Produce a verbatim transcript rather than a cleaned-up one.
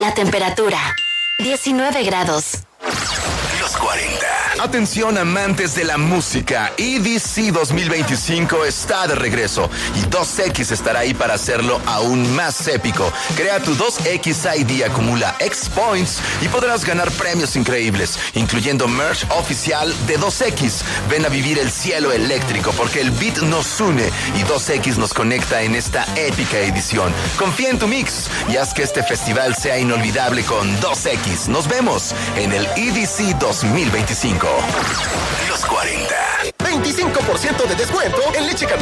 La temperatura, diecinueve grados. Los cuarenta. Atención amantes de la música, E D C dos mil veinticinco está de regreso y dos X estará ahí para hacerlo aún más épico. Crea tu dos X I D, acumula X Points y podrás ganar premios increíbles, incluyendo merch oficial de dos X. Ven a vivir el cielo eléctrico porque el beat nos une y dos X nos conecta en esta épica edición. Confía en tu mix y haz que este festival sea inolvidable con dos X. Nos vemos en el E D C dos mil veinticinco. Los cuarenta. veinticinco por ciento de descuento en leche Carlota